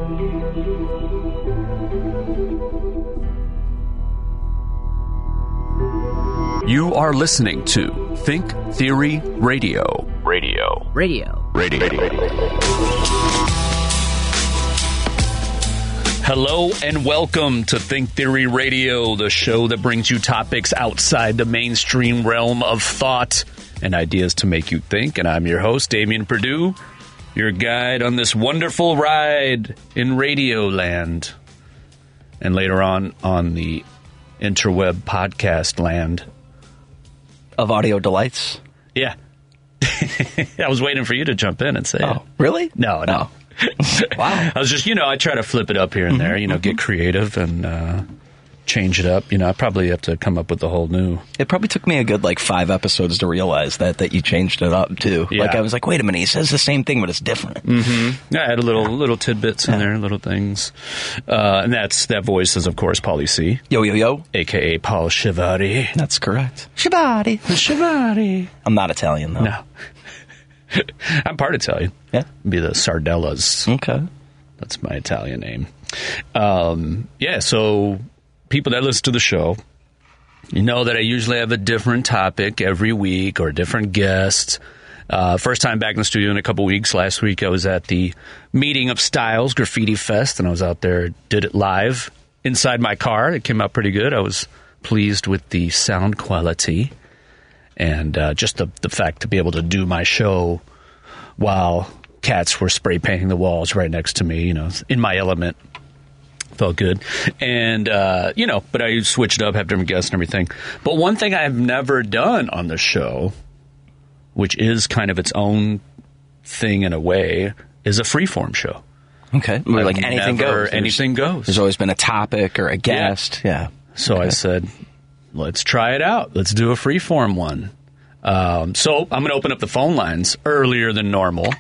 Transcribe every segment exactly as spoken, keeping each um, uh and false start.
You are listening to Think Theory Radio. Radio. Radio. Radio. Radio. Hello and welcome to Think Theory Radio, the show that brings you topics outside the mainstream realm of thought and ideas to make you think. And I'm your host, Damian Perdue, your guide on this wonderful ride in Radio Land. And later on, on the interweb podcast land. Of audio delights? Yeah. I was waiting for you to jump in and say oh, it. Really? No, no. Oh. Wow. I was just, you know, I try to flip it up here and there, you know, mm-hmm. get creative and uh, change it up. You know, I probably have to come up with a whole new... It probably took me a good, like, five episodes to realize that, that you changed it up, too. Yeah. Like, I was like, wait a minute, he says the same thing, but it's different. Mm-hmm. Yeah, I had a little little tidbits in yeah. there, little things. Uh, and that's that voice is, of course, Paulie C. Yo, yo, yo. A K A Paul Shivari. That's correct. Shivari. Shivari. I'm not Italian, though. No. I'm part Italian. Yeah. Be the Sardellas. Okay. That's my Italian name. Um, yeah, so people that listen to the show, you know that I usually have a different topic every week or a different guest. Uh, first time back in the studio in a couple weeks. Last week I was at the Meeting of Styles Graffiti Fest, and I was out there, did it live inside my car. It came out pretty good. I was pleased with the sound quality. And uh, just the, the fact to be able to do my show while cats were spray painting the walls right next to me, you know, in my element, felt good. And, uh, you know, but I switched up, have different guests and everything. But one thing I've never done on the show, which is kind of its own thing in a way, is a freeform show. Okay. Where, like, I've anything never, goes. Anything there's, goes. There's always been a topic or a guest. Yeah. yeah. So okay. I said... Let's try it out. Let's do a freeform one. Um, so I'm going to open up the phone lines earlier than normal,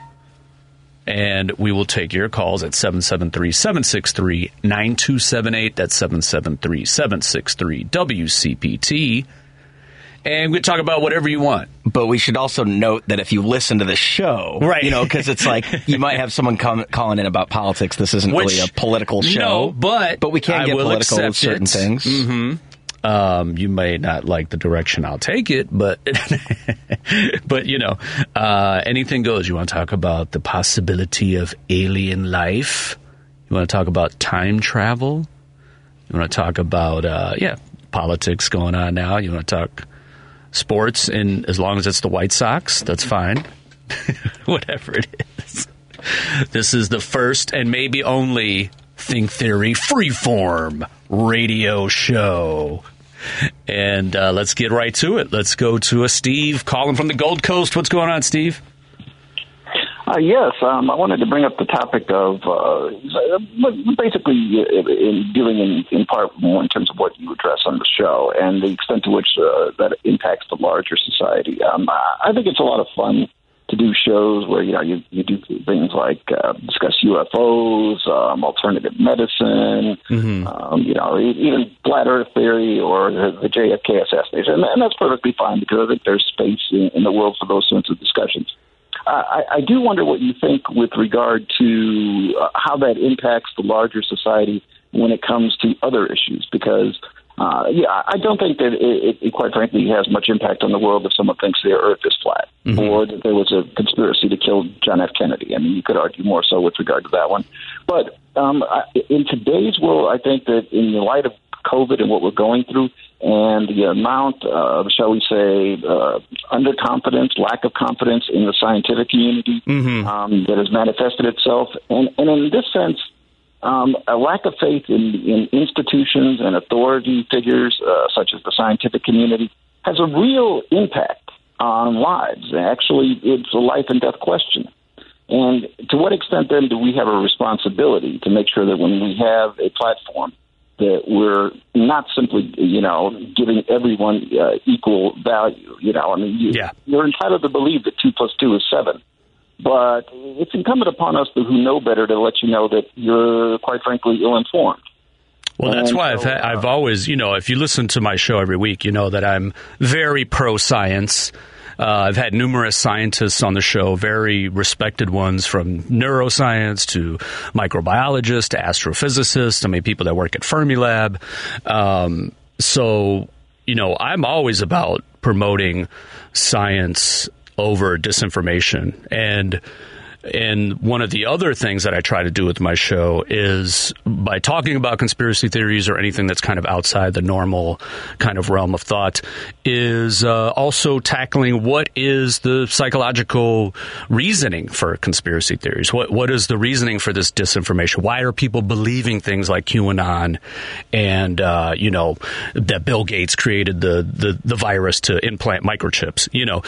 and we will take your calls at seven seven three, seven six three, nine two seven eight. That's seven seven three, seven six three, W C P T. And we talk about whatever you want. But we should also note that if you listen to the show, right. you know, because it's like you might have someone come, calling in about politics. This isn't Which, really a political show. No, but but we can I get will political with certain it. things. Mm-hmm. Um, you may not like the direction I'll take it, but, but you know, uh, anything goes. You want to talk about the possibility of alien life? You want to talk about time travel? You want to talk about, uh, yeah, politics going on now? You want to talk sports, and as long as it's the White Sox, that's fine. Whatever it is. This is the first and maybe only Think Theory freeform radio show. And uh, let's get right to it. Let's go to a Steve calling from the Gold Coast. What's going on, Steve? Uh, yes, um, I wanted to bring up the topic of uh, basically in dealing in, in part more in terms of what you address on the show and the extent to which uh, that impacts the larger society. Um, I think it's a lot of fun to do shows where, you know, you, you do things like uh, discuss U F Os, um, alternative medicine, mm-hmm. um, you know, even flat earth theory or the, the J F K assassination. And, and that's perfectly fine because I think there's space in, in the world for those sorts of discussions. Uh, I, I do wonder what you think with regard to uh, how that impacts the larger society when it comes to other issues, because Uh, yeah, I don't think that it, it, quite frankly, has much impact on the world if someone thinks the Earth is flat, mm-hmm. or that there was a conspiracy to kill John F. Kennedy. I mean, you could argue more so with regard to that one. But um, I, in today's world, I think that in the light of COVID and what we're going through, and the amount of, shall we say, uh, underconfidence, lack of confidence in the scientific community mm-hmm. um, that has manifested itself, and, and in this sense, Um, a lack of faith in, in institutions and authority figures, uh, such as the scientific community, has a real impact on lives. Actually, it's a life and death question. And to what extent, then, do we have a responsibility to make sure that when we have a platform, that we're not simply, you know, giving everyone uh, equal value? You know, I mean, you, yeah. you're entitled to believe that two plus two is seven. But it's incumbent upon us who know better to let you know that you're, quite frankly, ill-informed. Well, that's and why so, I've, had, I've always, you know, if you listen to my show every week, you know that I'm very pro-science. Uh, I've had numerous scientists on the show, very respected ones, from neuroscience to microbiologists to astrophysicists. I mean, people that work at Fermilab. Um, so, you know, I'm always about promoting science over disinformation. And And one of the other things that I try to do with my show is, by talking about conspiracy theories or anything that's kind of outside the normal kind of realm of thought, is uh, also tackling what is the psychological reasoning for conspiracy theories. What What is the reasoning for this disinformation? Why are people believing things like QAnon and, uh, you know, that Bill Gates created the, the, the virus to implant microchips? You know,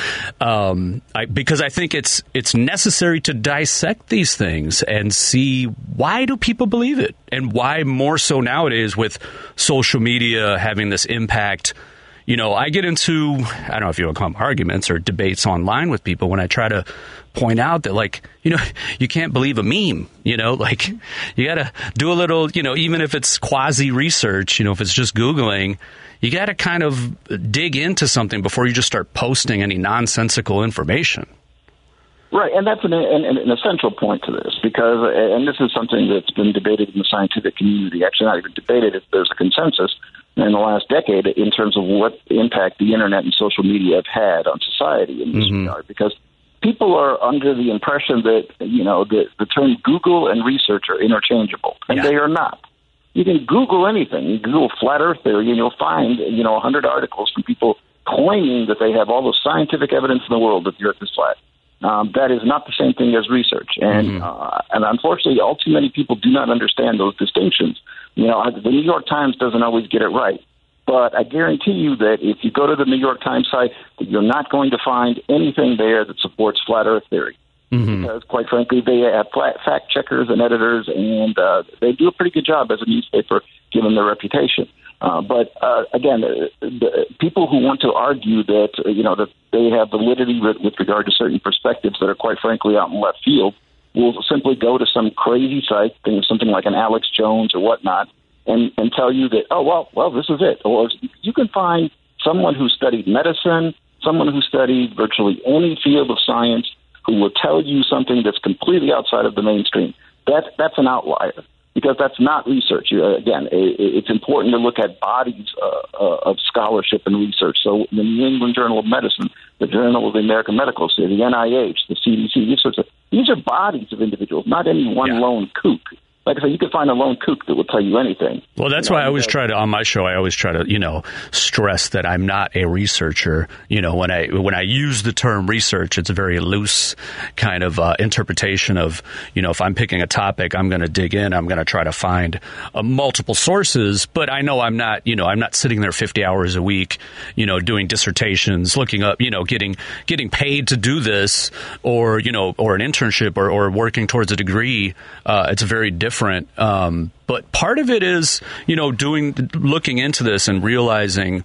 um, I, because I think it's it's necessary to dissect these things and see, why do people believe it, and why more so nowadays with social media having this impact. You know, I get into, I don't know if you want to call them arguments or debates online with people when I try to point out that, like, you know, you can't believe a meme, you know, like, you got to do a little, you know, even if it's quasi research, you know, if it's just Googling, you got to kind of dig into something before you just start posting any nonsensical information. Right, and that's an, an, an essential point to this, because, and this is something that's been debated in the scientific community, actually not even debated, there's a consensus in the last decade in terms of what impact the internet and social media have had on society in this mm-hmm. regard, because people are under the impression that, you know, the, the term Google and research are interchangeable, and yeah. they are not. You can Google anything. You Google flat earth theory, and you'll find, you know, one hundred articles from people claiming that they have all the scientific evidence in the world that the earth is flat. Um, that is not the same thing as research, and mm-hmm. uh, and unfortunately, all too many people do not understand those distinctions. You know, the New York Times doesn't always get it right, but I guarantee you that if you go to the New York Times site, you're not going to find anything there that supports flat Earth theory. Mm-hmm. Because, quite frankly, they have flat fact checkers and editors, and uh, they do a pretty good job as a newspaper, given their reputation. Uh, but uh, again, the, the people who want to argue that uh, you know that they have validity with, with regard to certain perspectives that are, quite frankly, out in left field, will simply go to some crazy site, thing, something like an Alex Jones or whatnot, and, and tell you that, oh well, well this is it. Or you can find someone who studied medicine, someone who studied virtually any field of science, who will tell you something that's completely outside of the mainstream. That that's an outlier, because that's not research. Uh, again, it, it's important to look at bodies uh, uh, of scholarship and research. So the New England Journal of Medicine, the Journal of the American Medical Association, the N I H, the C D C, these sorts of, these are bodies of individuals, not any one yeah. lone kook. Like I said, you could find a lone kook that will tell you anything. Well, that's you know, why I always try to, on my show, I always try to, you know, stress that I'm not a researcher. You know, when I when I use the term research, it's a very loose kind of uh, interpretation of, you know, if I'm picking a topic, I'm going to dig in, I'm going to try to find uh, multiple sources. But I know I'm not, you know, I'm not sitting there fifty hours a week, you know, doing dissertations, looking up, you know, getting getting paid to do this, or, you know, or an internship, or, or working towards a degree. Uh, it's very different. Different, um, but part of it is, you know, doing, looking into this and realizing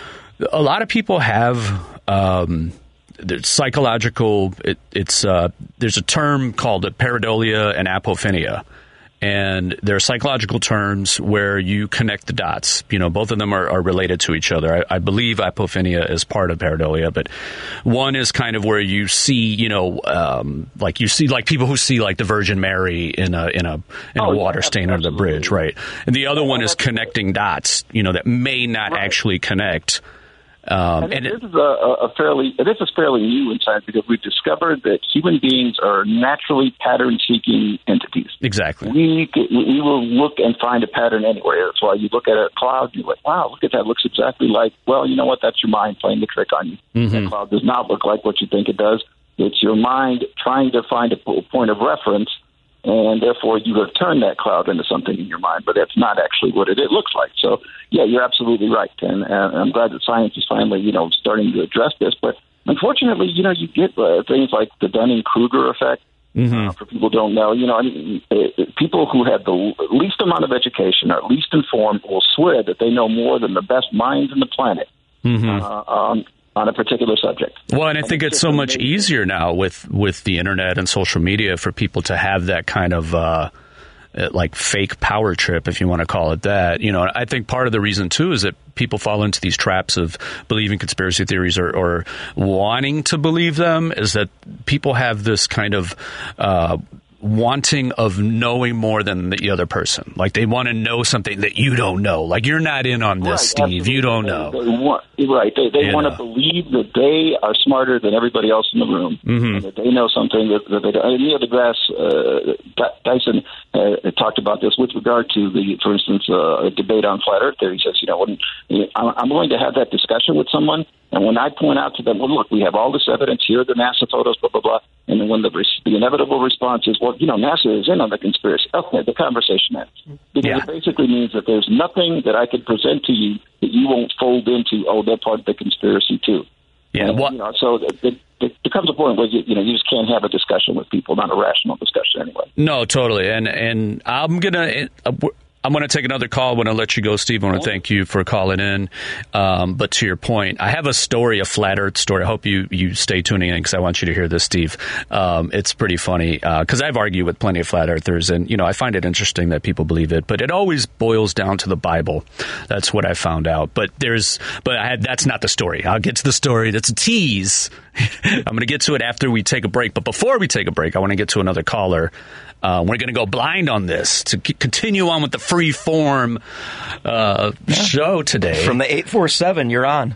a lot of people have um, psychological. It, it's uh, there's a term called pareidolia and apophenia, and they're psychological terms where you connect the dots. You know, both of them are, are related to each other. I, I believe apophenia is part of pareidolia, but one is kind of where you see, you know, um, like you see, like people who see like the Virgin Mary in a in a in oh, a water yeah, stain under the bridge, right? And the other one is connecting dots, you know, that may not right. actually connect. Um, and, and this it, is a, a fairly this is fairly new in science, because we've discovered that human beings are naturally pattern-seeking entities. Exactly. We we will look and find a pattern anywhere. That's why you look at a cloud, you're like, wow, look at that, it looks exactly like. Well, you know what? That's your mind playing the trick on you. Mm-hmm. That cloud does not look like what you think it does. It's your mind trying to find a point of reference, and therefore you have turned that cloud into something in your mind, but that's not actually what it, it looks like. So, yeah, you're absolutely right, and, and I'm glad that science is finally, you know, starting to address this. But unfortunately, you know, you get uh, things like the Dunning-Kruger effect. Mm-hmm. Uh, for people who don't know, you know, I mean, uh, people who have the least amount of education, or least informed, will swear that they know more than the best minds on the planet. Mm-hmm. Uh, um, on a particular subject. Well, and I think it's so much easier now with, with the internet and social media for people to have that kind of uh, like fake power trip, if you want to call it that. You know, I think part of the reason too is that people fall into these traps of believing conspiracy theories or, or wanting to believe them, is that people have this kind of uh, wanting of knowing more than the other person. Like they want to know something that you don't know. Like you're not in on this, right, Steve. Absolutely. You don't know. They, they want, right. They, they want know. to believe that they are smarter than everybody else in the room. Mm-hmm. And that they know something that, that they don't. Neil deGrasse uh, Tyson uh, talked about this with regard to the, for instance, uh, a debate on flat Earth theory. He says, you know, when I'm going to have that discussion with someone, and when I point out to them, well, look, we have all this evidence here, the NASA photos, blah, blah, blah, and then when the, the inevitable response is, well, you know, NASA is in on the conspiracy, okay, the conversation ends. Because yeah. it basically means that there's nothing that I could present to you that you won't fold into, oh, they're part of the conspiracy too. Yeah, and, well, you know, so it, it, it becomes a point where you, you know you just can't have a discussion with people, not a rational discussion anyway. No, totally. And and I'm gonna. Uh, I'm going to take another call. I want to let you go, Steve. I want to thank you for calling in. Um, but to your point, I have a story, a flat Earth story. I hope you, you stay tuning in because I want you to hear this, Steve. Um, it's pretty funny because uh, I've argued with plenty of flat earthers, and you know I find it interesting that people believe it. But it always boils down to the Bible. That's what I found out. But there's, but I had, that's not the story. I'll get to the story. That's a tease. I'm going to get to it after we take a break. But before we take a break, I want to get to another caller. Uh, we're going to go blind on this to c- continue on with the free form uh, yeah. show today. From the eight four seven, you're on.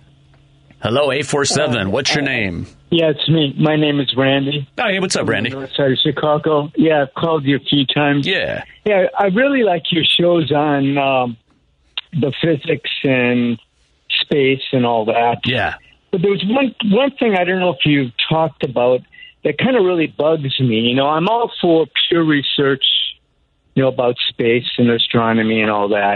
Hello, eight four seven. Uh, What's your uh, name? Yeah, it's me. My name is Randy. Oh, hey, what's up, Randy? North side of Chicago. Yeah, I've called you a few times. Yeah. Yeah, I really like your shows on um, the physics and space and all that. Yeah. But there was one one thing I don't know if you talked about that kind of really bugs me. You know, I'm all for pure research, you know, about space and astronomy and all that.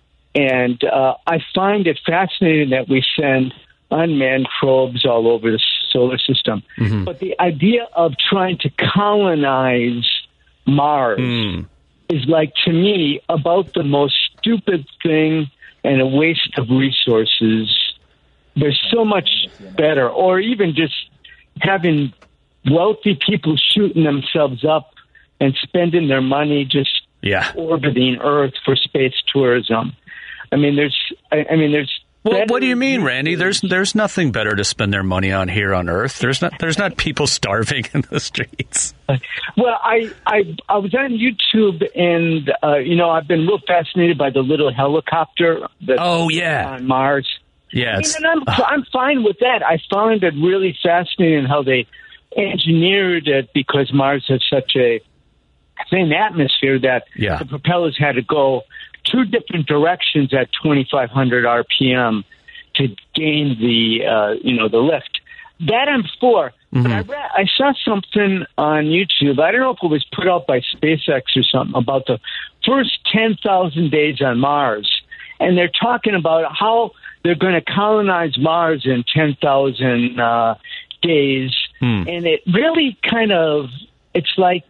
And uh, I find it fascinating that we send unmanned probes all over the solar system. Mm-hmm. But the idea of trying to colonize Mars mm. is, like, to me, about the most stupid thing and a waste of resources. There's so much better. Or even just having wealthy people shooting themselves up and spending their money just yeah. orbiting Earth for space tourism. I mean, there's, I, I mean, there's. Well, what do you mean, Randy? There's, there's nothing better to spend their money on here on Earth. There's not, there's not people starving in the streets. Well, I, I, I was on YouTube, and uh, you know, I've been real fascinated by the little helicopter that's oh yeah on Mars. Yeah, I mean, and I'm, uh, I'm fine with that. I found it really fascinating how they engineered it because Mars has such a thin atmosphere that yeah. the propellers had to go two different directions at twenty-five hundred R P M to gain the uh, you know the lift. That I'm for. Mm-hmm. But I, read, I saw something on YouTube. I don't know if it was put out by SpaceX or something about the first ten thousand days on Mars, and they're talking about how they're going to colonize Mars in ten thousand uh, days. Hmm. And it really kind of, it's like,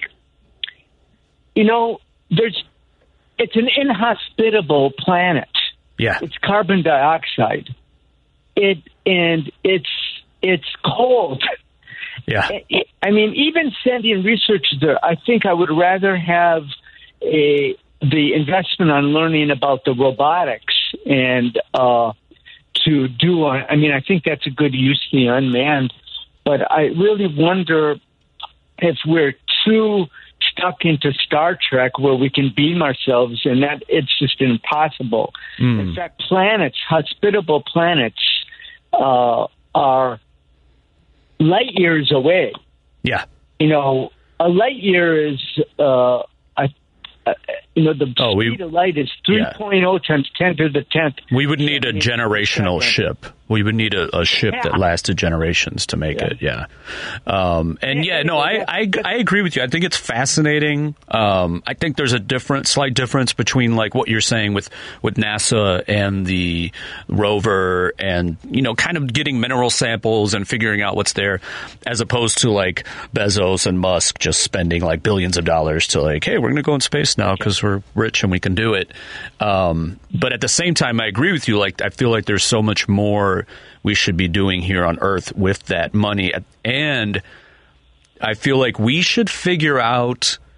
you know, there's, it's an inhospitable planet. Yeah. It's carbon dioxide. It, and it's, it's cold. Yeah. It, I mean, even sending researchers there, I think I would rather have a, the investment on learning about the robotics and, uh, to do, I mean, I think that's a good use of the unmanned. But I really wonder if we're too stuck into Star Trek where we can beam ourselves, and that it's just impossible. Mm. In fact, planets, hospitable planets, uh, are light years away. Yeah. You know, a light year is, uh, a, a, you know, the oh, speed we, of light is three point oh yeah. times ten to the tenth. We would need a generational ship. We would need a, a ship yeah. that lasted generations to make yeah. it, yeah. Um, and, yeah, no, I, I I agree with you. I think it's fascinating. Um, I think there's a different, slight difference between, like, what you're saying with, with NASA and the rover and, you know, kind of getting mineral samples and figuring out what's there, as opposed to, like, Bezos and Musk just spending, like, billions of dollars to, like, hey, we're going to go in space now because we're rich and we can do it. Um, but at the same time, I agree with you. Like, I feel like there's so much more we should be doing here on Earth with that money. And I feel like we should figure out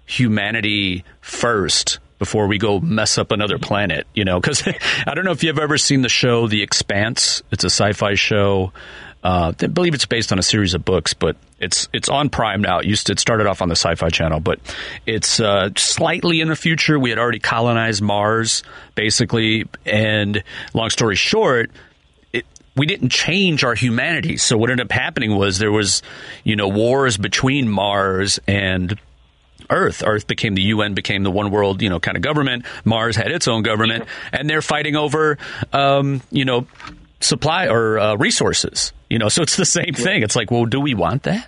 humanity first before we go mess up another planet, you know? Because I don't know if you've ever seen the show The Expanse. It's a sci-fi show. Uh, I believe it's based on a series of books, but it's it's on Prime now. It used to, it started off on the Sci-Fi Channel, but it's uh, slightly in the future. We had already colonized Mars, basically, and long story short, it, we didn't change our humanity. So what ended up happening was there was, you know, wars between Mars and Earth. Earth became the U N, became the one world, you know, kind of government. Mars had its own government, and they're fighting over, um, you know, supply or uh, resources. You know, so it's the same thing. It's like, well, do we want that?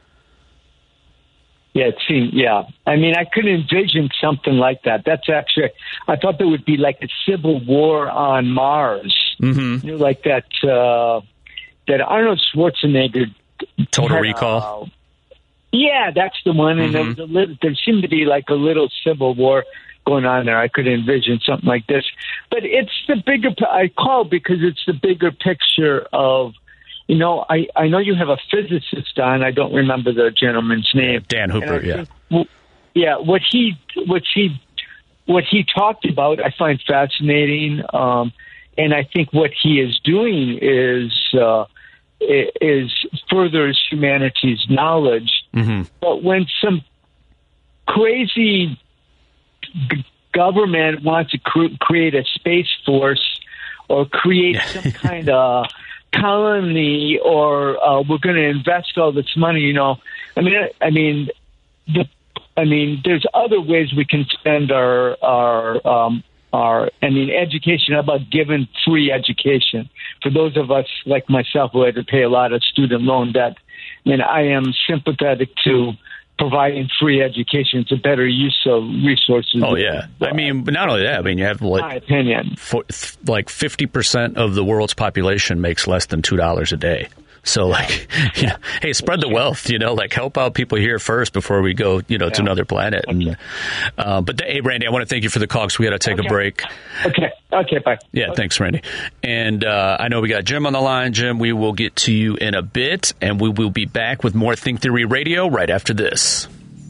Yeah, it seemed, yeah. I mean, I could envision something like that. That's actually, I thought there would be like a civil war on Mars. Mm-hmm. You know, like that, uh, that Arnold Schwarzenegger. Total had, Recall. Uh, yeah, that's the one. And Mm-hmm. there, was a little, there seemed to be like a little civil war going on there. I could envision something like this. But it's the bigger, I call because it's the bigger picture of, you know, I, I know you have a physicist on. I don't remember the gentleman's name. Dan Hooper, yeah. Think, yeah, what he what he what he talked about, I find fascinating, um, and I think what he is doing is uh, is furthers humanity's knowledge. Mm-hmm. But when some crazy g- government wants to cr- create a space force or create some kind of colony, or uh, we're going to invest all this money, you know. I mean, I mean, the, I mean, there's other ways we can spend our our um, our. I mean, education. How about giving free education for those of us like myself who had to pay a lot of student loan debt? I mean, I am sympathetic to providing free education. It's a better use of resources. Oh, yeah. I mean, but not only that, I mean, you have like, my opinion. For, like fifty percent of the world's population makes less than two dollars a day. So, like, you know, hey, spread the wealth, you know, like help out people here first before we go, you know, yeah. to another planet. Okay. And, uh, but, hey, Randy, I want to thank you for the call because we got to take okay. a break. Okay. Okay, bye. Yeah, okay. Thanks, Randy. And uh, I know we got Jim on the line. Jim, we will get to you in a bit, and we will be back with more Think Theory Radio right after this.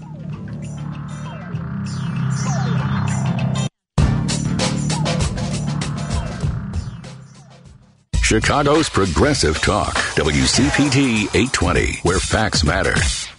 Chicago's Progressive Talk, W C P T eight twenty, where facts matter.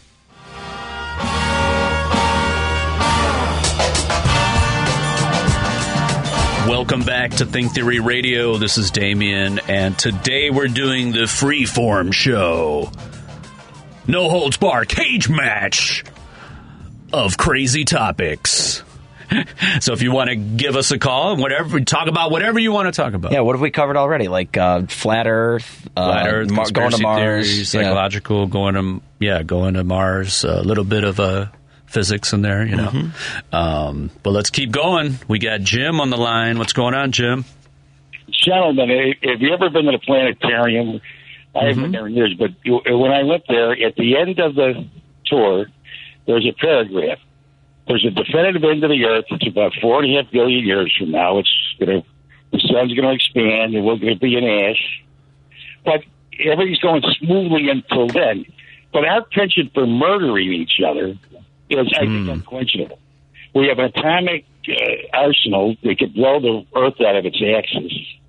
Welcome back to Think Theory Radio. This is Damien, and today we're doing the Freeform Show. No holds barred cage match of crazy topics. So if you want to give us a call, whatever, talk about whatever you want to talk about. Yeah, what have we covered already? Like uh, flat Earth, uh, flat Earth, Mar- going to Mars, theory, psychological, yeah. going to yeah, going to Mars. A little bit of uh, physics in there, you know. Mm-hmm. Um, but let's keep going. We got Jim on the line. What's going on, Jim? Gentlemen, have you ever been to the planetarium? I haven't mm-hmm. been there in years, but when I went there, at the end of the tour, there's a paragraph. There's a definitive end of the Earth. It's about four and a half billion years from now. It's gonna, the sun's going to expand, and we're going to be in ash. But everything's going smoothly until then. But our penchant for murdering each other is, I think, mm. unquestionable. We have an atomic uh, arsenal that could blow the Earth out of its axis.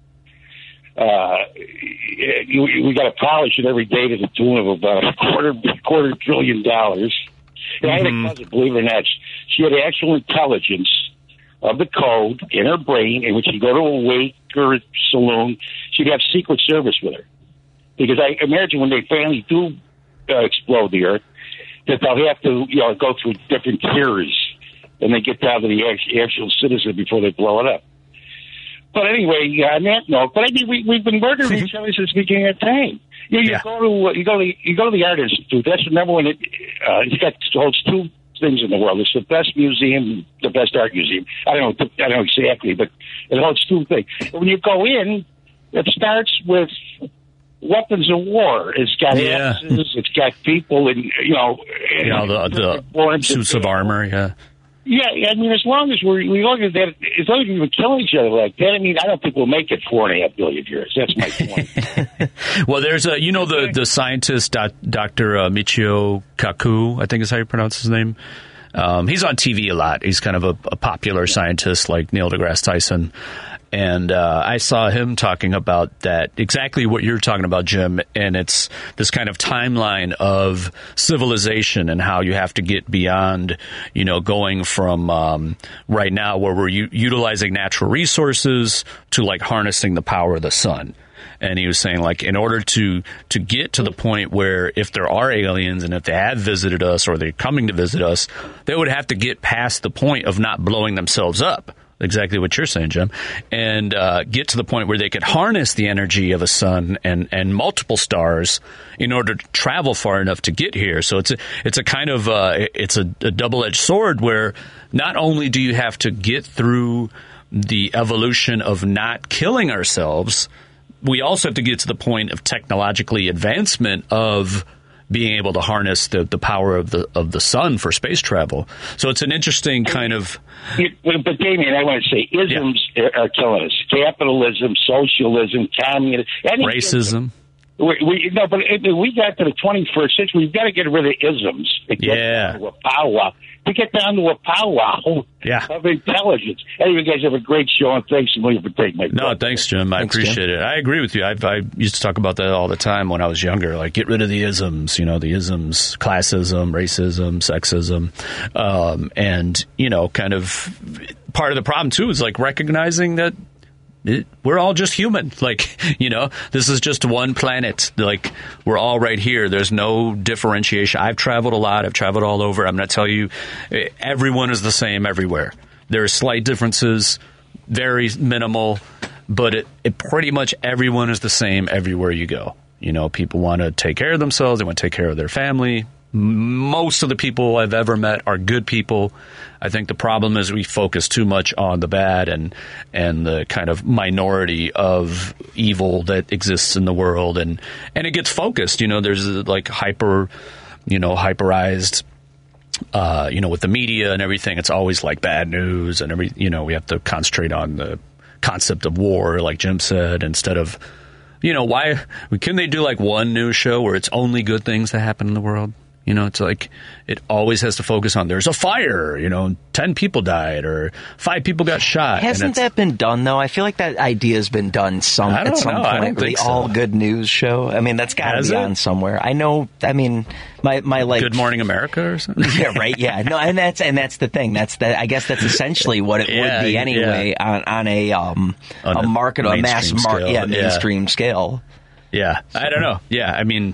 Uh, we got to polish it every day to the tune of about a quarter quarter trillion dollars. And I had a cousin, believe it or not, she had actual intelligence of the code in her brain, and when she'd go to a wake or a saloon, she'd have Secret Service with her. Because I imagine when they finally do uh, explode the Earth, that they'll have to, you know, go through different tiers, and they get down to the actual citizen before they blow it up. But anyway, on that note, but I mean, we, we've been murdering each other since the beginning of time. You, you yeah. go to you go to you go to the Art Institute. That's the number one. It, uh, it's got holds two things in the world. It's the best museum, the best art museum. I don't know. I don't know exactly, but it holds two things. And when you go in, it starts with weapons of war. It's got yeah. axes. It's got people, and you know, you know the, the suits of armor. Yeah. Yeah, I mean, as long as we're, we look at that, as long as we kill each other like that, I mean, I don't think we'll make it four and a half billion years. That's my point. Well, there's a, you know, the, the scientist, Doctor Uh, Michio Kaku, I think is how you pronounce his name. Um, he's on T V a lot. He's kind of a, a popular scientist like Neil deGrasse Tyson. And uh, I saw him talking about that, exactly what you're talking about, Jim. And it's this kind of timeline of civilization and how you have to get beyond, you know, going from um, right now where we're u- utilizing natural resources to like harnessing the power of the sun. And he was saying, like, in order to to get to the point where if there are aliens and if they have visited us or they're coming to visit us, they would have to get past the point of not blowing themselves up. Exactly what you're saying, Jim, and uh, get to the point where they could harness the energy of a sun and, and multiple stars in order to travel far enough to get here. So it's a, it's a kind of uh, it's a, a double-edged sword where not only do you have to get through the evolution of not killing ourselves, we also have to get to the point of technologically advancement of being able to harness the, the power of the of the sun for space travel. So it's an interesting kind of... But, Damien, I want to say, isms yeah. are killing us. Capitalism, socialism, communism... Racism. We, we, no, but we got to the twenty-first century. We've got to get rid of isms. To get yeah. down to a powwow. To get down to a powwow yeah. of intelligence. Anyway, you guys have a great show, and thanks a million for taking my No, thanks, Jim. I thanks, appreciate Jim. it. I agree with you. I, I used to talk about that all the time when I was younger. Like, get rid of the isms. You know, the isms, classism, racism, sexism. Um, and, you know, kind of part of the problem, too, is like recognizing that It, we're all just human. Like, you know, this is just one planet. Like, we're all right here. There's no differentiation. I've traveled a lot. I've traveled all over. I'm going to tell you, everyone is the same everywhere. There are slight differences, very minimal, but it, it pretty much everyone is the same everywhere you go. You know, people want to take care of themselves. They want to take care of their family. Most of the people I've ever met are good people. I think the problem is we focus too much on the bad and and the kind of minority of evil that exists in the world, and and it gets focused. You know, there's like hyper, you know, hyperized. Uh, you know, with the media and everything, it's always like bad news and every. You know, we have to concentrate on the concept of war, like Jim said, instead of. You know, why couldn't they do like one news show where it's only good things that happen in the world? You know, it's like it always has to focus on there's a fire, you know, ten people died or five people got shot. Hasn't that been done, though? I feel like that idea has been done some at some know. point. I don't the think so. All Good News show. I mean, that's got to be it? on somewhere. I know. I mean, my my like Good Morning America or something. Yeah, right. Yeah, no, and that's and that's the thing. That's the. I guess that's essentially what it yeah, would be anyway yeah. on on a um on a market, a mass market, yeah, mainstream yeah. scale. Yeah, I don't know. Yeah, I mean,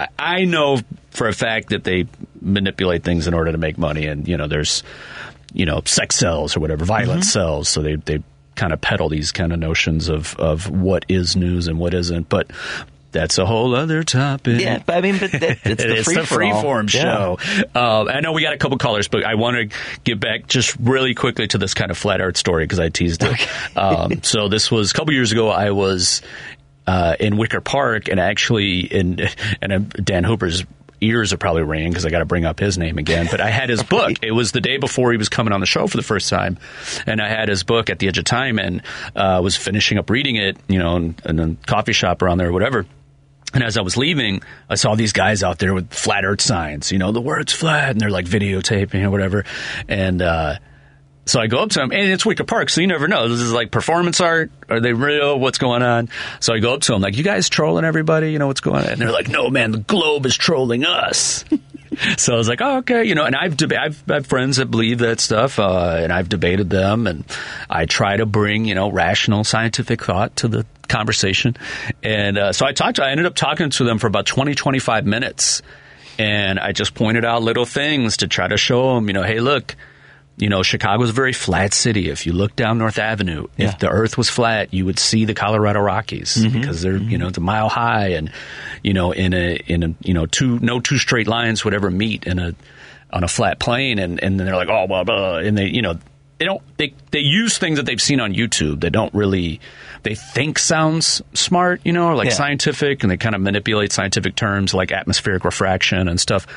I know for a fact that they manipulate things in order to make money, and you know, there's, you know, sex sells or whatever, violence mm-hmm. sells, so they they kind of peddle these kind of notions of of what is news and what isn't, but. That's a whole other topic. Yeah, but I mean, but that, it's the it's free the freeform show. Yeah. Uh, I know we got a couple callers, but I want to get back just really quickly to this kind of flat earth story because I teased it. Okay. um, so this was a couple years ago. I was uh, in Wicker Park, and actually, in and Dan Hooper's ears are probably ringing because I got to bring up his name again. But I had his book. It was the day before he was coming on the show for the first time, and I had his book At the Edge of Time, and uh, was finishing up reading it, you know, in, in a coffee shop around there or whatever. And as I was leaving, I saw these guys out there with flat earth signs, you know, the word's flat, and they're like videotaping or whatever. And uh, so I go up to them, and it's Wicker Park, so you never know. This is like performance art. Are they real? What's going on? So I go up to them, like, you guys trolling everybody? You know, what's going on? And they're like, no, man, the globe is trolling us. So I was like, oh, okay, you know, and I've, deba- I've I have friends that believe that stuff, uh, and I've debated them, and I try to bring, you know, rational scientific thought to the conversation. And uh, so I talked to, I ended up talking to them for about twenty, twenty-five minutes, and I just pointed out little things to try to show them, you know, hey, look, you know, Chicago's a very flat city. If you look down North Avenue, yeah. if the earth was flat, you would see the Colorado Rockies mm-hmm. because they're, mm-hmm. you know, it's a mile high, and, you know, in a, in a, you know, two, no two straight lines would ever meet in a, on a flat plane. And, and then they're like, oh, blah, blah. And they, you know, they don't, they, they use things that they've seen on YouTube. They don't really, they think sounds smart, you know, or like yeah. scientific, and they kind of manipulate scientific terms like atmospheric refraction and stuff.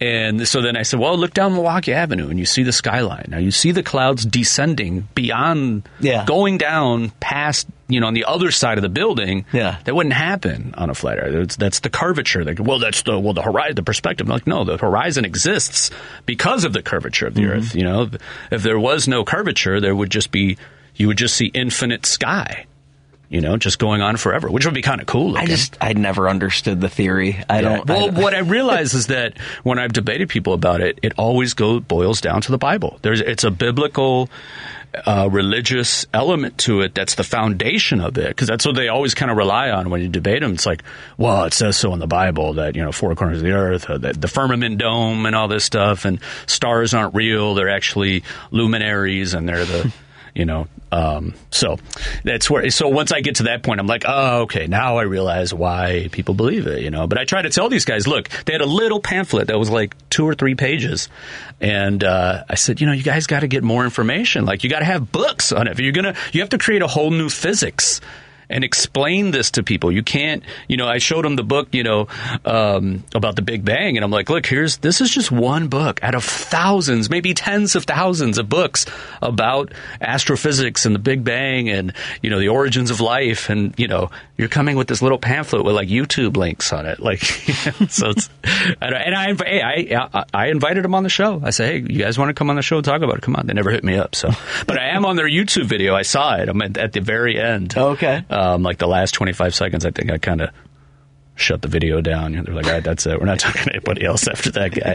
And so then I said, well, look down Milwaukee Avenue and you see the skyline. Now you see the clouds descending beyond, yeah. going down past, you know, on the other side of the building. Yeah. That wouldn't happen on a flat earth. That's, that's the curvature. Like, well, that's the, well, the horizon, the perspective. I'm like, no, the horizon exists because of the curvature of the mm-hmm. earth. You know, if there was no curvature, there would just be, you would just see infinite sky. You know, just going on forever, which would be kind of cool looking. I just, I never understood the theory. I yeah. don't. Well, I don't. what I realize is that when I've debated people about it, it always go boils down to the Bible. There's, it's a biblical, uh, religious element to it. That's the foundation of it, because that's what they always kind of rely on when you debate them. It's like, well, it says so in the Bible that, you know, four corners of the earth, uh, the, the firmament dome, and all this stuff, and stars aren't real; they're actually luminaries, and they're the You know, um, so that's where. So once I get to that point, I'm like, oh, okay, now I realize why people believe it. You know, but I try to tell these guys, look, they had a little pamphlet that was like two or three pages, and uh, I said, you know, you guys got to get more information. Like, you got to have books on it. If you're gonna, you have to create a whole new physics and explain this to people. You can't, you know, I showed them the book, you know, um, about the Big Bang, and I'm like, look, here's, this is just one book out of thousands, maybe tens of thousands of books about astrophysics and the Big Bang and, you know, the origins of life. And, you know, you're coming with this little pamphlet with like YouTube links on it. Like, so it's, and I, and I, hey, I, I invited them on the show. I said, hey, you guys want to come on the show and talk about it? Come on. They never hit me up. So, but I am on their YouTube video. I saw it. I'm at, at the very end. Okay. Um, like the last twenty-five seconds, I think I kind of shut the video down. They're like, all right, that's it. We're not talking to anybody else after that guy.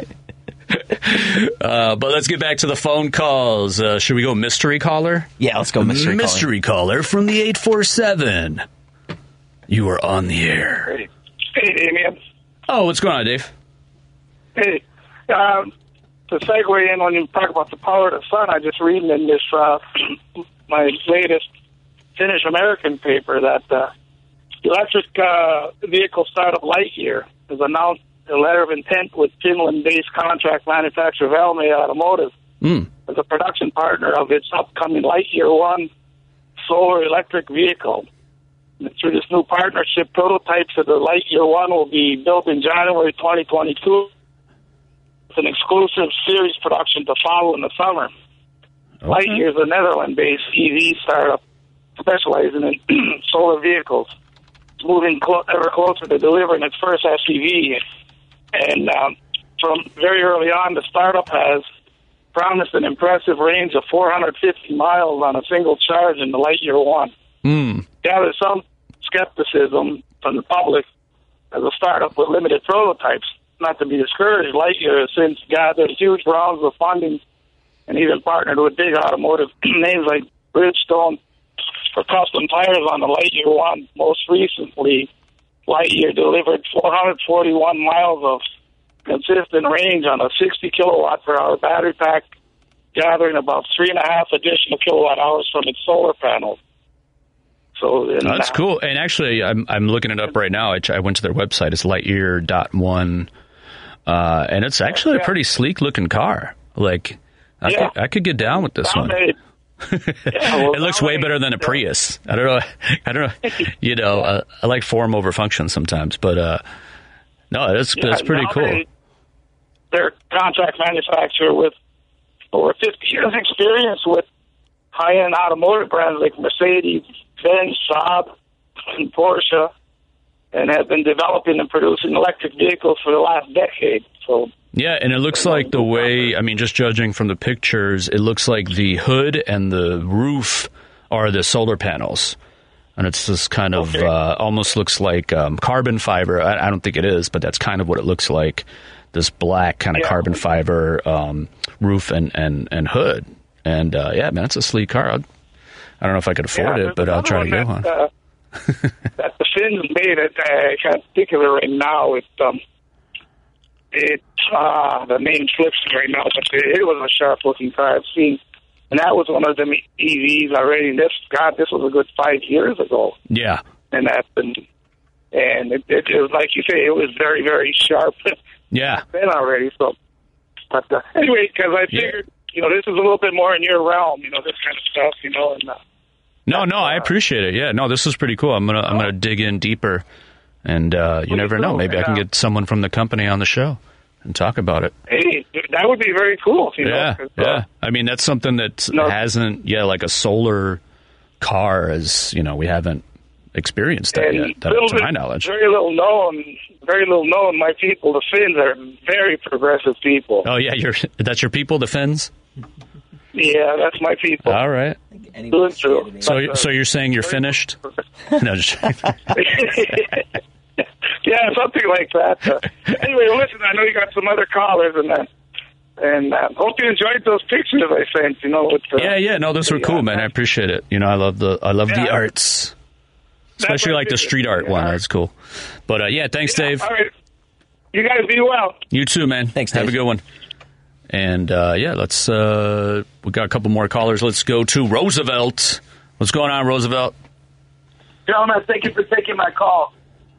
uh, but let's get back to the phone calls. Uh, should we go mystery caller? Yeah, let's go mystery caller. Mystery caller from the eight four seven. You are on the air. Hey, hey man. Oh, what's going on, Dave? Hey, um, to segue in when you talk about the power of the sun, I just reading in this, uh, my latest Finnish American paper that uh, electric uh, vehicle startup Lightyear has announced a letter of intent with Finland-based contract manufacturer Valmet Automotive mm. as a production partner of its upcoming Lightyear One solar electric vehicle. And through this new partnership, prototypes of the Lightyear One will be built in January twenty twenty-two. It's an exclusive series production to follow in the summer. Okay. Lightyear is a Netherlands-based E V startup specializing in solar vehicles. It's moving clo- ever closer to delivering its first S U V. And um, from very early on, the startup has promised an impressive range of four hundred fifty miles on a single charge in the Lightyear One. Mm. Yeah, there's some skepticism from the public as a startup with limited prototypes. Not to be discouraged, Lightyear has since gathered huge rounds of funding and even partnered with big automotive names like Bridgestone for custom tires on the Lightyear One. Most recently, Lightyear delivered four hundred forty-one miles of consistent range on a sixty kilowatt per hour battery pack, gathering about three and a half additional kilowatt hours from its solar panels. So oh, that's uh, cool. And actually, I'm I'm looking it up right now. I, I went to their website. It's lightyear dot one, uh, and it's actually yeah. a pretty sleek looking car. Like, I, yeah. could, I could get down with this one. Yeah, well, it looks way better than a Prius. I don't know. I don't know. You know, uh, I like form over function sometimes, but uh, no, it's yeah, it's pretty cool. They, they're a contract manufacturer with over fifty years experience with high-end automotive brands like Mercedes, Benz, Saab, and Porsche, and have been developing and producing electric vehicles for the last decade. So. Yeah, and it looks like the way, I mean, just judging from the pictures, it looks like the hood and the roof are the solar panels. And it's this kind of, okay. uh, almost looks like um, carbon fiber. I, I don't think it is, but that's kind of what it looks like. This black kind of yeah. carbon fiber um, roof and, and, and hood. And, uh, yeah, man, it's a sleek car. I'd, I don't know if I could afford yeah, it, but I'll try to go that, on. Uh, that the Finns made it, I can't think of it right now. It, um, it uh, the name slips right now, but it, it was a sharp-looking car I've seen. And that was one of them E Vs already. This, God, this was a good five years ago. Yeah. And that's been, and it, it, it was like you say, it was very, very sharp. Yeah. Then already, so. But uh, anyway, because I figured, yeah. you know, this is a little bit more in your realm, you know, this kind of stuff, you know, and. Uh, No, no, I appreciate it. Yeah, no, this is pretty cool. I'm gonna, I'm gonna dig in deeper, and uh, you never know. Maybe I can get someone from the company on the show. and talk about it. Hey, that would be very cool. You yeah, know, yeah. uh, I mean, that's something that no. hasn't, yeah, like a solar car, as you know, we haven't experienced that and yet, that, little to bit, my knowledge. Very little known. Very little known. My people, the Finns, are very progressive people. Oh yeah, you're that's your people, the Finns. Yeah, that's my people. All right. Doing true. So, But, uh, so you're saying you're finished? No, just yeah, something like that. Uh, anyway, listen, I know you got some other callers, and uh, and uh, hope you enjoyed those pictures I sent. You know, with, uh, yeah, yeah. No, those were cool, man. I appreciate it. You know, I love the I love Yeah. the arts, especially like the street art one. That's cool. But uh, yeah, thanks, Yeah, Dave. all right. You guys be well. You too, man. Thanks, Have Dave. a good one. And uh, yeah, let's. Uh, we got a couple more callers. Let's go to Roosevelt. What's going on, Roosevelt? Gentlemen, thank you for taking my call.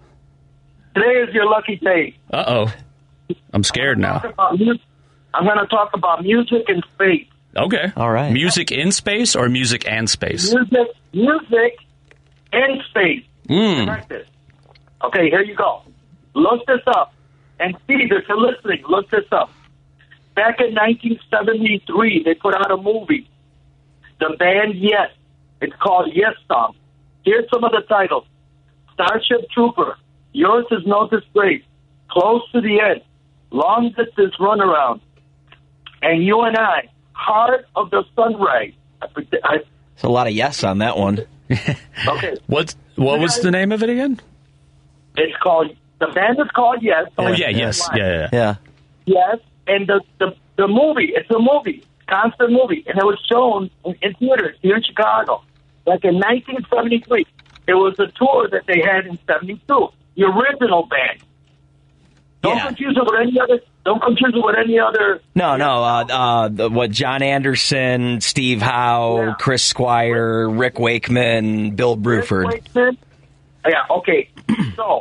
Today is your lucky day. Uh oh, I'm scared now. I'm going to talk about music and space. Okay, all right. Music in space or music and space? Music, music, and space. Mm. Connected. Okay, here you go. Look this up. And Steve, if you're listening, look this up. Back in nineteen seventy-three, they put out a movie. The band Yes. It's called Yes Song. Here's some of the titles. Starship Trooper. Yours is no disgrace. Close to the Edge. Long Distance Runaround. And You and I. Heart of the Sunrise. I, I, There's a lot of yes on that one. okay. What What was the name of it again? It's called, the band is called Yes. Oh yeah, yes, yeah, yeah. Yeah. Yes, and the, the, the movie, it's a movie, constant movie, and it was shown in, in theaters here in Chicago. Like in nineteen seventy-three, it was a tour that they had in seventy-two, the original band. Don't Yeah. confuse it with any other, don't confuse it with any other. No, no. Uh, uh, the- what John Anderson, Steve Howe, Yeah. Chris Squire, Rick Wakeman, Bill Bruford. Wakeman. Yeah, okay. So,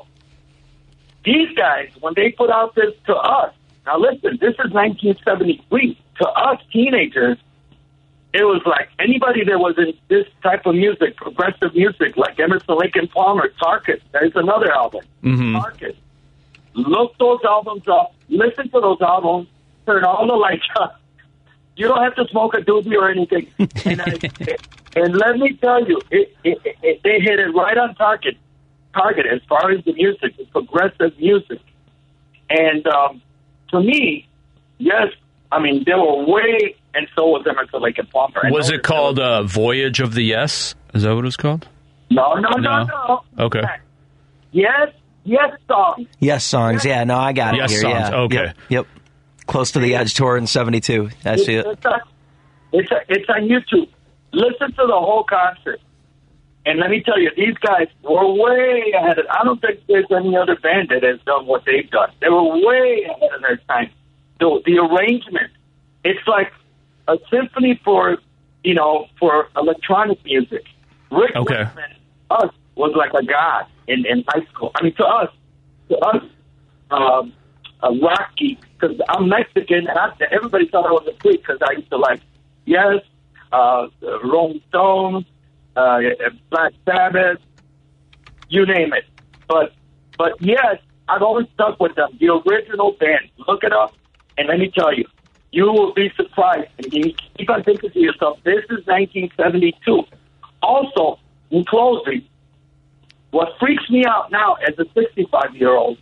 these guys, when they put out this to us, now listen, this is nineteen seventy-three. To us teenagers, it was like anybody that was in this type of music, progressive music, like Emerson, Lake and Palmer, Tarkus. There's another album, Mm-hmm. Tarkus. Look those albums up. Listen to those albums. Turn all the lights on. You don't have to smoke a doobie or anything. And, I, and let me tell you, it, it, it, they hit it right on target. Target as far as the music, the progressive music. And um, to me, yes, I mean, they were way, and so was Emerson, Lake and Palmer. I Was know it that called was- uh, Voyage of the Yes? Is that what it was called? No, no, no, No. no. Okay. Yes, yes, song. Yes songs. Yeah, no, I got Yes it here. songs, Yeah. okay. Yep, yep. Close to the Edge tour in seventy-two. I see it. It's, on, it's, a, it's on YouTube. Listen to the whole concert. And let me tell you, these guys were way ahead of, I don't think there's any other band that has done what they've done. They were way ahead of their time. The, the arrangement, it's like a symphony for, you know, for electronic music. Rick Okay. Wakeman, us, was like a god in, in high school. I mean, to us, to us, um, a Rocky, because I'm Mexican, and I, everybody thought I was a freak because I used to like, yes, uh, Rolling Stones, uh, Black Sabbath, you name it. But, but yes, I've always stuck with them. The original band. Look it up, and let me tell you, you will be surprised. And you keep on thinking to yourself, this is nineteen seventy-two. Also, in closing, what freaks me out now as a sixty-five-year-old,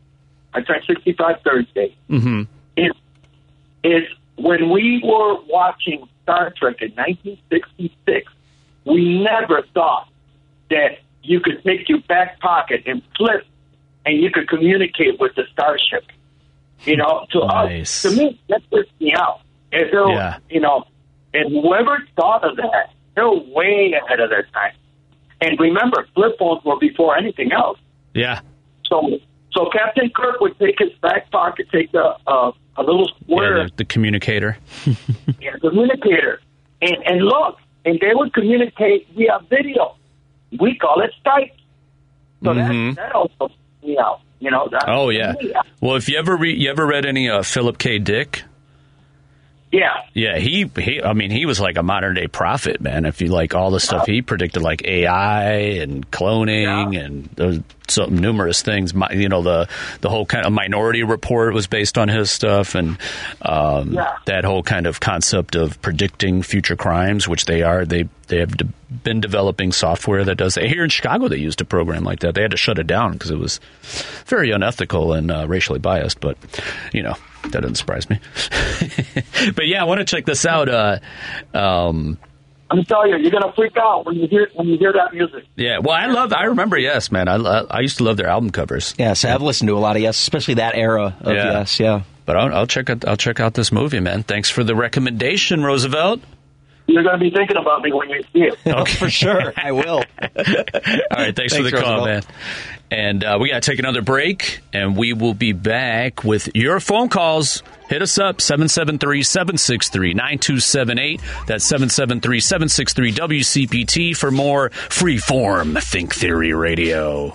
I turned sixty-five Thursday, Mm-hmm. is, is when we were watching Star Trek in nineteen sixty-six, we never thought that you could take your back pocket and flip and you could communicate with the starship. You know, to Nice. us, to me, that freaks me out. And so, Yeah. you know, and whoever thought of that, they're way ahead of their time. And remember, flip phones were before anything else. Yeah. So, so Captain Kirk would take his back pocket, take the uh, a little square, Yeah, the, the communicator. yeah, communicator, and and look, and they would communicate via video. We call it Skype. So Mhm. that that also me out. You know. That, Oh yeah. Well, if you ever re- you ever read any uh, Philip K. Dick, Yeah. Yeah, he, he, I mean, he was like a modern day prophet, man. If you like all the stuff he predicted, like A I and cloning yeah. and there's so numerous things. My, you know, the the whole kind of Minority Report was based on his stuff, and um, yeah. that whole kind of concept of predicting future crimes, which they are. They they have de- been developing software that does that. Here in Chicago, they used a program like that. They had to shut it down because it was very unethical and uh, racially biased. But you know. That doesn't surprise me. But yeah, I want to check this out. Uh, um, I'm telling you, you're gonna freak out when you hear when you hear that music. Yeah, well, I love. I remember Yes, man. I I used to love their album covers. Yes, I've listened to a lot of Yes, especially that era of yeah. Yes. Yeah, but I'll, I'll check out. I'll check out this movie, man. Thanks for the recommendation, Roosevelt. You're going to be thinking about me when you see it. Okay, for sure. I will. All right, thanks, thanks for the Roosevelt. call, man. And uh, we got to take another break, and we will be back with your phone calls. Hit us up, seven seven three, seven six three, nine two seven eight. That's seven seven three, seven six three, W C P T for more Freeform Think Theory Radio.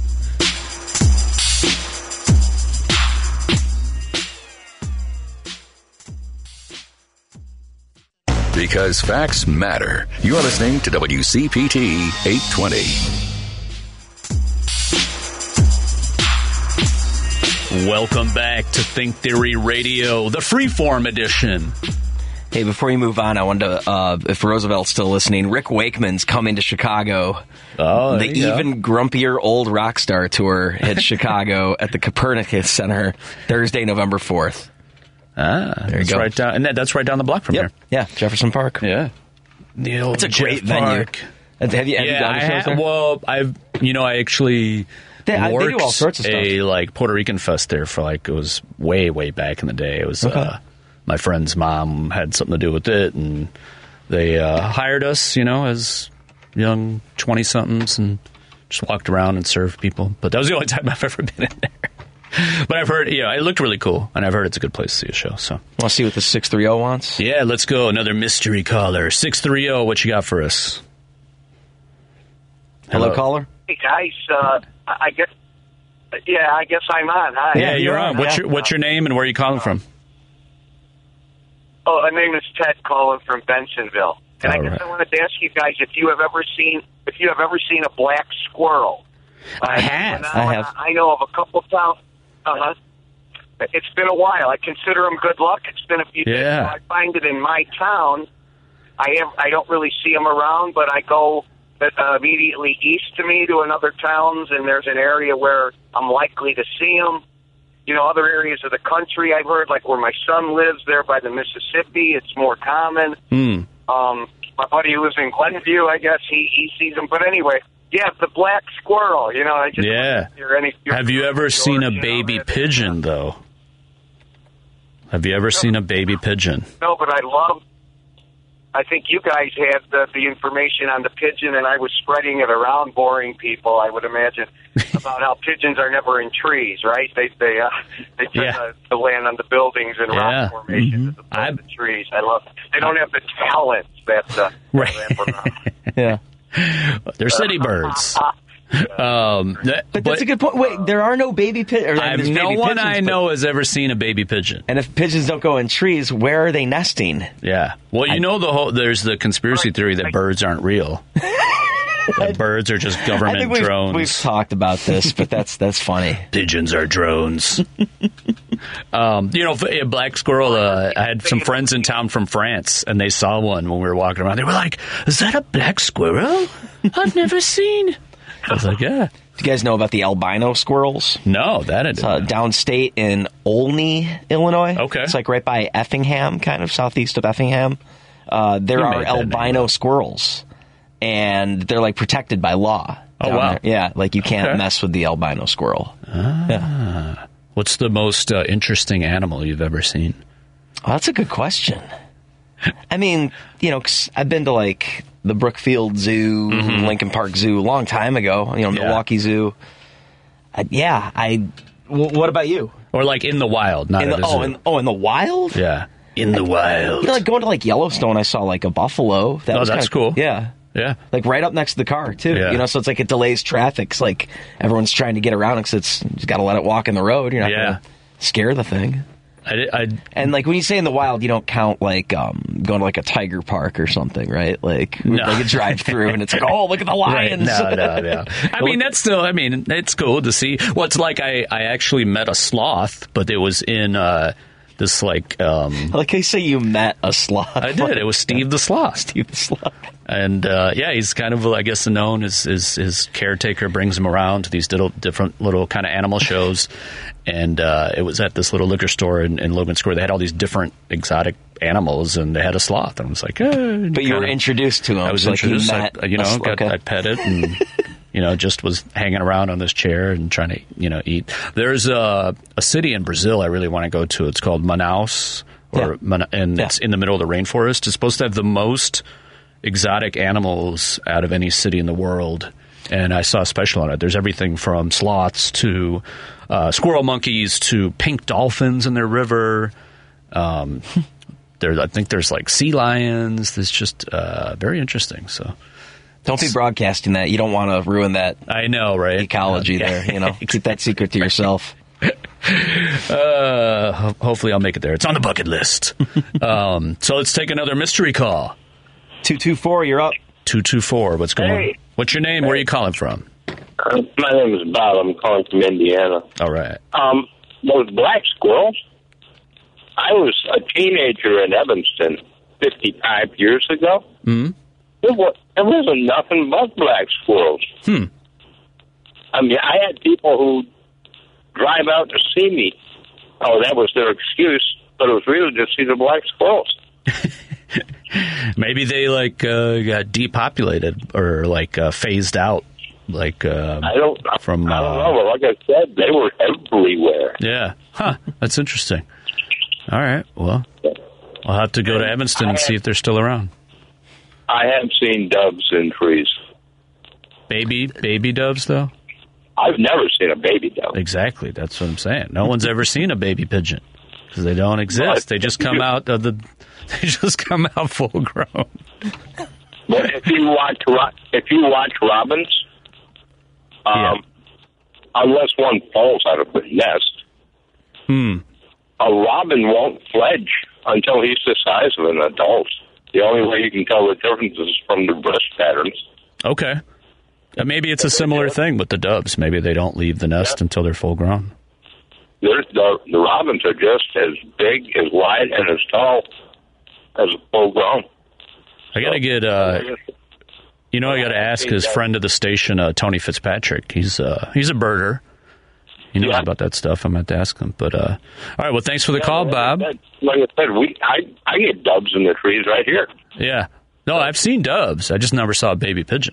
Because facts matter. You're listening to W C P T eight twenty. Welcome back to Think Theory Radio, the Freeform edition. Hey, before you move on, I wanted to, uh, if Roosevelt's still listening, Rick Wakeman's coming to Chicago. Oh, the even go. grumpier old rock star tour hits Chicago at the Copernicus Center Thursday, November fourth. Ah, there you go. Right down, and that, that's right down the block from yep. here. Yeah, Jefferson Park. Yeah, the old it's a Jeff great Park. venue. Have you, have yeah, you gone to shows I have, there? Well, I've you know I actually they, worked they do all sorts of stuff. a like Puerto Rican fest there for like it was way way back in the day. It was okay. uh, my friend's mom had something to do with it, and they uh, hired us, you know, as young twenty somethings, and just walked around and served people. But that was the only time I've ever been in there. But I've heard, you know, it looked really cool, and I've heard it's a good place to see a show. So, want to see what the six three zero wants? Yeah, let's go. Another mystery caller. six three zero, what you got for us? Hello, Hello caller? Hey, guys. Uh, I guess, yeah, I guess I'm on. Hi. Yeah, you're on. What's your, what's your name and where are you calling from? Oh, my name is Ted, calling from Bensonville. And All I guess right. I wanted to ask you guys if you have ever seen, if you have ever seen a black squirrel. I have. I, I have. I know of a couple towns. Uh-huh. It's been a while. I consider them good luck. It's been a few Yeah. days. So I find it in my town. I have. I don't really see them around, but I go uh, immediately east to me to another towns, and there's an area where I'm likely to see them. You know, other areas of the country I've heard, like where my son lives there by the Mississippi, it's more common. Mm. Um, my buddy who lives in Glenview, I guess, he, he sees them. But anyway, yeah, the black squirrel, you know. I just Yeah. any, Have you ever seen a baby pigeon, though? Have you ever seen a baby pigeon? No, but I love, I think you guys had the, the information on the pigeon, and I was spreading it around, boring people, I would imagine, about how pigeons are never in trees, right? They they uh, they tend Yeah. to, to land on the buildings and Yeah. rock formations Mhm. as opposed I- to trees. I love it. They don't have the talent that uh, Right. that wrap around. Yeah. They're city birds. Um, that- But that's a good point. Wait, there are no baby pigeons. I've, no one I know has ever seen a baby pigeon. And if pigeons don't go in trees, where are they nesting? Yeah. Well, you I- know the whole. There's the conspiracy theory that birds aren't real. That birds are just I government think we've, drones. we've talked about this, but that's that's funny. Pigeons are drones. um, you know, a black squirrel. Uh, I had some friends in town from France, and they saw one when we were walking around. They were like, "Is that a black squirrel? I've never seen." I was like, "Yeah." Do you guys know about the albino squirrels? No, that I didn't. Uh, know. downstate in Olney, Illinois. Okay. It's like right by Effingham, kind of southeast of Effingham. Uh, there You are made that albino name. squirrels, and they're like protected by law. Oh, down wow. there. Yeah, like you can't Okay. mess with the albino squirrel. Ah. Yeah. What's the most uh, interesting animal you've ever seen? Well, that's a good question. I mean, you know, 'cause I've been to like the Brookfield Zoo, Mm-hmm. Lincoln Park Zoo a long time ago, you know, Yeah. Milwaukee Zoo. Uh, yeah, I. W- what about you? Or like in the wild, not In the, at a oh, zoo. in, oh, in the wild? Yeah. In the wild. You know, like going to like Yellowstone, I saw like a buffalo. That Oh, was that's kinda, cool. Yeah. Yeah. Like right up next to the car, too. Yeah. You know, so it's like it delays traffic. It's like everyone's trying to get around because it's you got to let it walk in the road. You're not Yeah. going to scare the thing. I, I, and like when you say in the wild, you don't count like um, going to like a tiger park or something, right? Like no. like a drive through, and it's like, oh, look at the lions. Right. No, no, no. I mean, that's still. I mean, it's cool to see. Well, it's like I, I actually met a sloth, but it was in. Uh, This like, um, like I say, you met a sloth. I did. It was Steve the Sloth. Steve the Sloth, and uh, yeah, he's kind of, I guess, known as his, his caretaker brings him around to these little different little kind of animal shows, and uh, it was at this little liquor store in, in Logan Square. They had all these different exotic animals, and they had a sloth. And I was like, eh, but you were of, introduced to him. I was so introduced. Like you, I, you know, got, okay. I pet it and. You know, just was hanging around on this chair and trying to, you know, eat. There's a, a city in Brazil I really want to go to. It's called Manaus, or yeah. Mana- and yeah. it's in the middle of the rainforest. It's supposed to have the most exotic animals out of any city in the world. And I saw a special on it. There's everything from sloths to uh, squirrel monkeys to pink dolphins in their river. Um, there, I think there's like sea lions. It's just uh, very interesting. So. Don't be broadcasting that. You don't want to ruin that. I know, right? Ecology uh, yeah, there. You know, exactly. Keep that secret to yourself. uh, ho- hopefully, I'll make it there. It's on the bucket list. um, so let's take another mystery call. Two two four. You're up. Two two four. What's going Hey. on? What's your name? Where are you calling from? Uh, my name is Bob. I'm calling from Indiana. All right. Um, those black squirrels. I was a teenager in Evanston fifty-five years ago. Hmm. There, was, there wasn't nothing but black squirrels. Hmm. I mean, I had people who drive out to see me. Oh, that was their excuse, but it was really to see the black squirrels. Maybe they like uh, got depopulated or like uh, phased out. Like uh, I don't. From I don't uh, know. Like I said, they were everywhere. Yeah. Huh. That's interesting. All right. Well, I'll have to go to Evanston and see if they're still around. I have seen doves in trees. Baby, baby doves, though? I've never seen a baby dove. Exactly. That's what I'm saying. No one's ever seen a baby pigeon because they don't exist. They just come out of the. They just come out full grown. But if you watch, if you watch robins, um, yeah. unless one falls out of the nest, hmm. a robin won't fledge until he's the size of an adult. The only way you can tell the difference is from the breast patterns. Okay. Uh, maybe it's a similar thing with the doves. Maybe they don't leave the nest yeah. until they're full grown. There's the, the robins are just as big, as wide, and as tall as a full grown. I got to get, uh, you know, I got to ask his friend of the station, uh, Tony Fitzpatrick. He's uh, he's a birder. He knows yeah. about that stuff. I'm going to have to ask him. But, uh, all right, well, thanks for the yeah, call, like Bob. I said, like I said, we, I, I get doves in the trees right here. Yeah. No, I've seen doves. I just never saw a baby pigeon.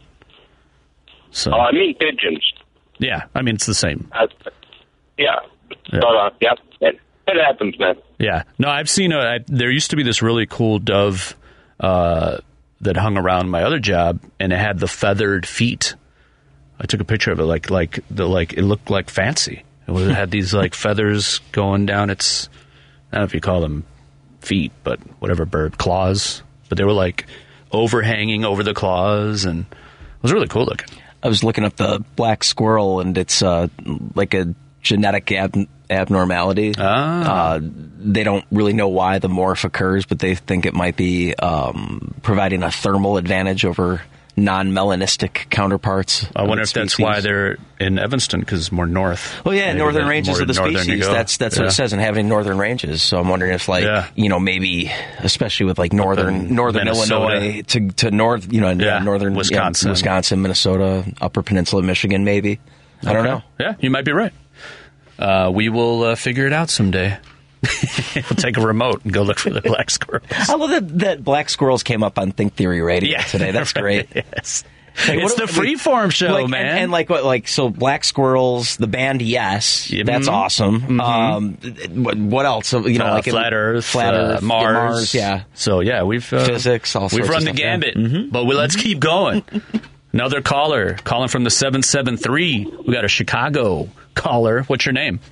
So. Oh, I mean pigeons. Yeah, I mean, it's the same. Uh, yeah. Yeah. But, uh, yeah, it, it happens, man. Yeah. No, I've seen, a, I, there used to be this really cool dove uh, that hung around my other job, and it had the feathered feet. I took a picture of it, like, like, the, like it looked like fancy. It, was, it had these, like, feathers going down its, I don't know if you call them feet, but whatever bird, claws. But they were, like, overhanging over the claws, and it was really cool looking. I was looking up the black squirrel, and it's uh, like a genetic ab- abnormality. Ah. Uh, they don't really know why the morph occurs, but they think it might be um, providing a thermal advantage over non-melanistic counterparts. I wonder if that's why they're in Evanston, because it's more north. Well, yeah, maybe northern ranges of the species. That's that's yeah. what it says, inhabiting northern ranges. So I'm wondering if, like, yeah. you know, maybe, especially with like northern northern Minnesota. Illinois to to north, you know, yeah. northern Wisconsin, yeah, Wisconsin, Minnesota, Upper Peninsula, Michigan, maybe. I okay. don't know. Yeah, you might be right. Uh, we will uh, figure it out someday. We'll take a remote and go look for the black squirrels. I love that, that black squirrels came up on Think Theory Radio yeah, today. That's right, great. Yes. Like, it's the Freeform show, like, man. And, and like what, like so, Black Squirrels, the band, yes, mm-hmm. that's awesome. Mm-hmm. Um, what, what else? You know, uh, like flat Earth, flat Earth, uh, Mars. Mars, yeah. So yeah, we've uh, physics. All we've run the stuff, gambit, yeah. mm-hmm. but we, let's keep going. Another caller calling from the seven seven three. We got a Chicago caller. What's your name?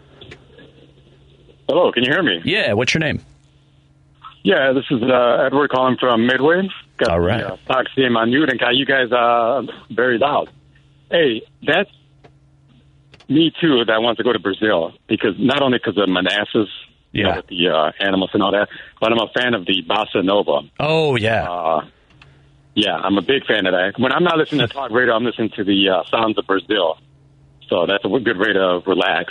Hello, can you hear me? Yeah, what's your name? Yeah, this is uh, Edward calling from Midway. Got All right. The, uh, Fox team on mute, and got you guys uh, very loud. Hey, that's me too that wants to go to Brazil, because not only because of Manassas, you know, Yeah. with the uh, animals and all that. But I'm a fan of the bossa nova. Oh, yeah. Uh, yeah, I'm a big fan of that. When I'm not listening to talk radio, I'm listening to the uh, sounds of Brazil. So that's a good way to relax.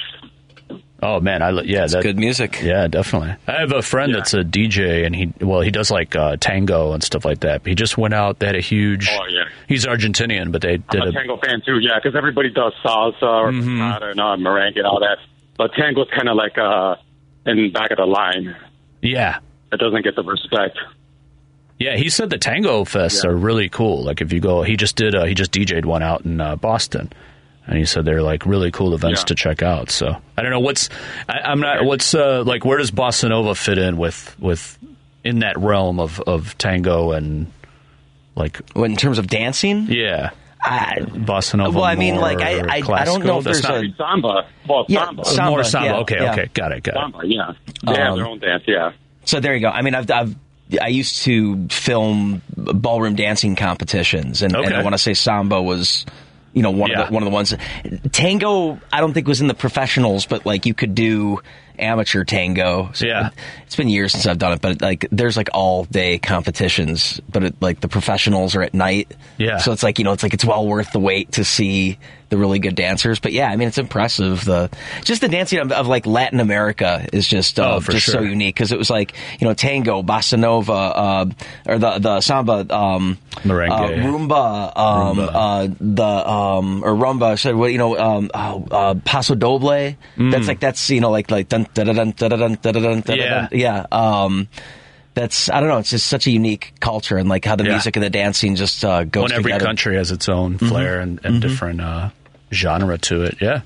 Oh man, I li- yeah, that's good music. Yeah, definitely. I have a friend Yeah. that's a D J, and he well, he does like uh, tango and stuff like that. He just went out. They had a huge. Oh yeah. He's Argentinian, but they did I'm a tango fan too, yeah, because everybody does salsa or Mhm. bachata and uh, merengue and all that. But tango's kind of like uh, in the back of the line. Yeah. It doesn't get the respect. Yeah, he said the tango fests Yeah. are really cool. Like if you go, he just did. Uh, he just D J'd one out in uh, Boston, and he said they're like really cool events Yeah. to check out. So I don't know what's. I, I'm not. What's uh, like? Where does bossa nova fit in with with in that realm of of tango and like What, in terms of dancing? yeah. I, Bossa nova. Well, I mean, more like, I- I- I don't classical? know if That's there's not- a- Samba. Well, Yeah, samba. samba, more samba. yeah, okay, yeah. okay, got it, got it. Samba, yeah. They have their own dance, yeah. So there you go. I mean, I've, I've I used to film ballroom dancing competitions, and, and Okay. I want to say samba was, you know, one Yeah. of the one of the ones. Tango, I don't think was in the professionals, but like you could do amateur tango. So Yeah. it's been years since I've done it, but like there's like all day competitions, but it, like the professionals are at night. Yeah. So it's like, you know, it's like it's well worth the wait to see the really good dancers. But yeah, I mean, it's impressive. The just the dancing of, of like Latin America is just uh, Oh, for just so sure. unique because it was like, you know, tango, bossa nova, uh, or the the samba, um, Merengue. uh, rumba, um, Rumba. Uh, the um, or rumba. So what you know, um, oh, uh, paso doble. Mm. That's like that's you know like like dun dun dun dun dun dun dun dun dun Yeah. yeah. Um, that's I don't know. It's just such a unique culture and like how the Yeah. music and the dancing just uh, goes When every together. country has its own flair and, and different uh, genre to it. Yeah.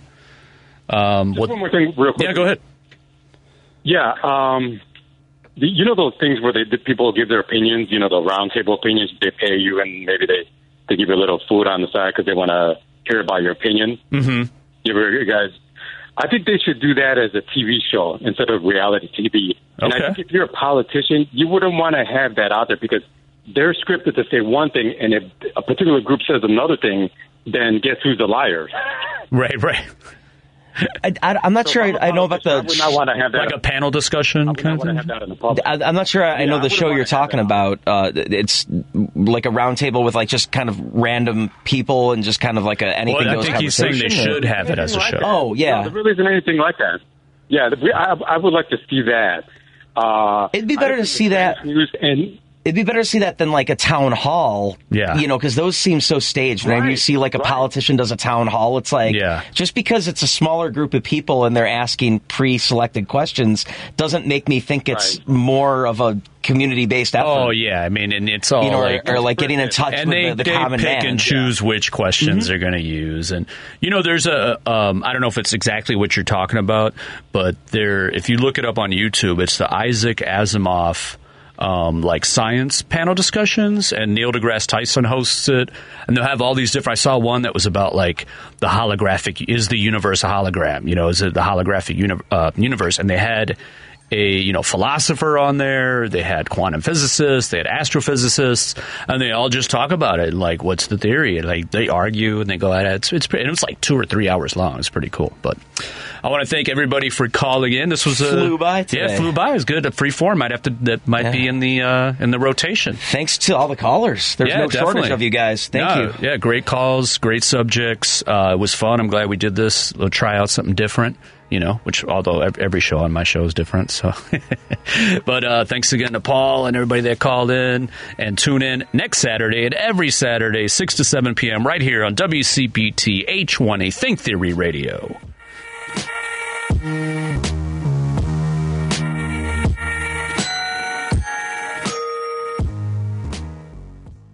Um, Just what, one more thing real quick. yeah, go ahead. Yeah, um, the, you know those things where they, the people give their opinions, you know, the round table opinions, they pay you and maybe they, they give you a little food on the side because they want to hear about your opinion. Mm-hmm. You ever, you guys, I think they should do that as a T V show instead of reality T V. And Okay. I think if you're a politician, you wouldn't want to have that out there because they're scripted to say one thing, and if a particular group says another thing, then guess who's the liar? Right, right. I, I, I'm not So sure if I'm I, a I know about the. politician, I would not want to have that. Like a panel discussion I would kind not of want to thing? have that in the public. I, I'm not sure I, I Yeah, know I the wouldn't show wanna you're have talking that. about. Uh, it's like a round table with like just kind of random people and just kind of like a anything Well, I goes think he's saying they conversation, or- should have it as a show. Oh yeah, No, there really isn't anything like that. Yeah, we, I, I would like to see that. Uh, It'd be better I to think see the that. News and It'd be better to see that than like a town hall. Yeah. You know, because those seem so staged. Whenever you Right, see like a right. politician does a town hall, it's like, Yeah. just because it's a smaller group of people and they're asking pre-selected questions doesn't make me think it's Right. more of a community-based effort. Oh, yeah. I mean, and it's all You know, like... or, or like getting in touch and with they, the, the they common pick man. and choose which questions they're going to use. And, you know, there's a, um, I don't know if it's exactly what you're talking about, but there, if you look it up on YouTube, it's the Isaac Asimov, um, like science panel discussions, and Neil deGrasse Tyson hosts it. And they'll have all these different, I saw one that was about like the holographic, is the universe a hologram? You know, is it the holographic uni- uh, universe? And they had a you know philosopher on there, they had quantum physicists, they had astrophysicists, and they all just talk about it, like what's the theory, and like they argue and they go at it. It's, it's pretty, and it was like two or three hours long. It's pretty cool. But I want to thank everybody for calling in. This was a Flew by today. yeah, flew by. It was good. A free form might have to that might Yeah. be in the uh, in the rotation. Thanks to all the callers. There's Yeah, no shortage definitely. of you guys. Thank No, you. Yeah, great calls, great subjects. Uh, it was fun. I'm glad we did this. We'll try out something different, you know, which although ev- every show on my show is different. So, but uh, thanks again to Paul and everybody that called in, and tune in next Saturday and every Saturday, six to seven p.m. right here on W C P T H one A Think Theory Radio.